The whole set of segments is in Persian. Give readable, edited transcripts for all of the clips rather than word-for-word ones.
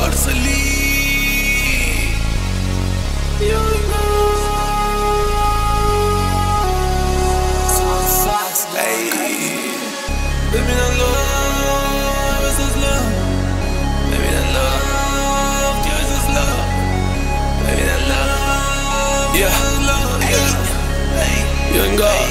پارسالی ببینن love is love ببینن love is love ببینن love young God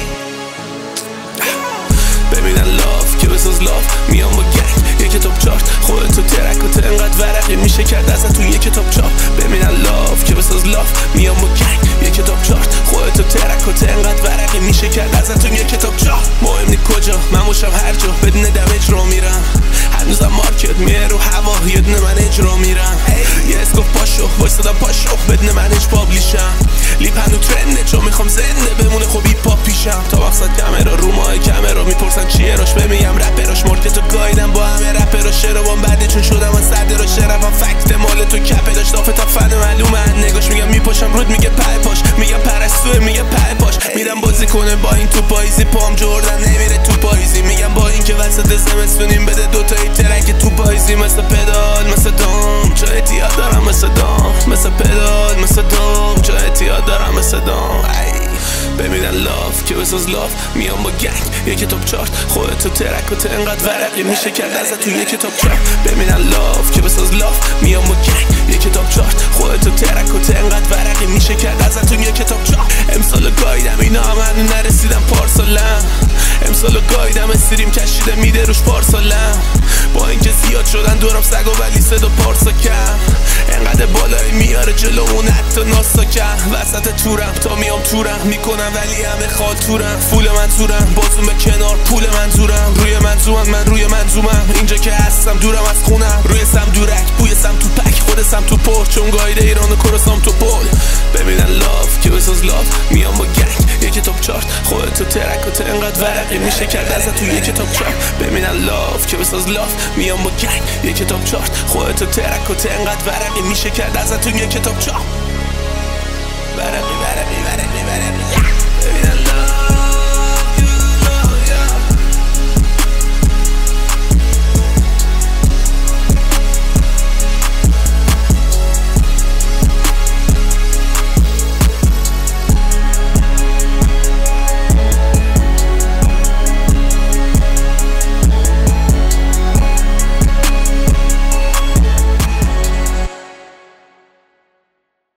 ببینن love که بساز love میام با گنگ یه کتاب چارت خودتو ترک و انقدر ورقی میشه کرد ازتون یه کتاب چاپ ببینن love که بساز love میام با گنگ یه کتاب چارت خودتو ترک و انقدر ورقی میشه کرد ازتون یه کتاب چاپ مهم نی کجا من باشم هر جا بدون دم اجرا میرم هنوزم مارکت میه رو هوا یه دونه من اجرا میرم یه اسکوف پاشو وایسادم پاشو بدون من اج پابلیشم لیپ هنو ترنده چون میخوام زنده بمونه خب هیپ هاپ پیشم تا مقصد کامرا رو ماه کامرا میپرسن چیه راش بمیگم رپراش مارکتو گایدم با همه رپراش شرابام بعد چون شدم من صدر و شرفم فکت مال تو کپه داشت تا فن معلومه نگاش میگم میپاشم رود میگه پای پاش میگم پرستوه میگه پای پاش میرم بازی کنه با این تو پاییزی پام جردن نمیره تو پاییزی میگم با این که وسط زمستونیم بده دوتایی ترک تو پاییزی مثل پدال مثل دام چه احتیاط دارم مثل دام مثل پدال مثل دام چه احتیاط دارم مثل دام ببینن لاف که بساز لاف میام با گنگ یه کتاب چارت خودتو ترک و انقدر ورقی میشه کرد ازتون یه کتاب چارت ببینن لاف که بساز لاف میام با گنگ یه کتاب چارت خودتو ترک و انقدر ورقی میشه کرد ازتون یه کتاب چارت امسالو گایدم اینا هم هنو نرسیدم پارسالم امسالو گایدم استریم کشیده میده روش پارسالم با اینکه زیاد شدن دورم سگ و ولی صدا پارسا کم انقدر بالایی میاره جلومون حتی ناسا کم وسط تورم تا میام تورم میکنم ولی همه خاطورم فول منظورم بازون به کنار پول منظورم روی منظومم من روی منظومم اینجا که هستم دورم از خونم روی سم دورک بوی سم تو پک خود سم تو پر چون گایده ایران و کرسام تو پل ببینن لاف که بساز لاف میام با گنگ یه کتاب چارت خودتو ترک و انقدر ورقی میشه کرد ازتون یه کتاب چارت ببینن لاف که بساز لاف میام با گنگ یه کتاب چارت خودتو ترک و انقدر ورقی میشه کرد ازتون یه کتاب چارت ورقی